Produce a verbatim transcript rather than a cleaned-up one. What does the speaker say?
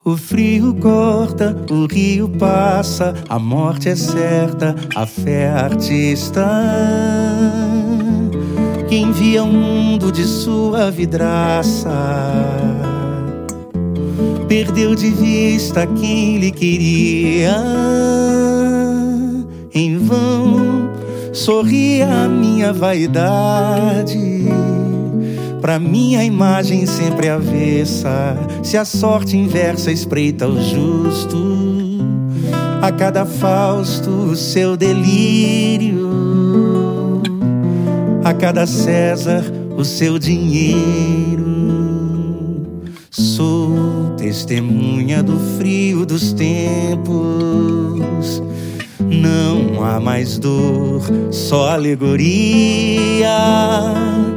O frio corta, o rio passa, a morte é certa, a fé é artista que envia o mundo de sua vidraça. Perdeu de vista quem lhe queria. Em vão sorria a minha vaidade, pra minha imagem sempre avessa. Se a sorte inversa espreita o justo, a cada Fausto o seu delírio, a cada César o seu dinheiro. Sou testemunha do frio dos tempos. Não há mais dor, só alegoria.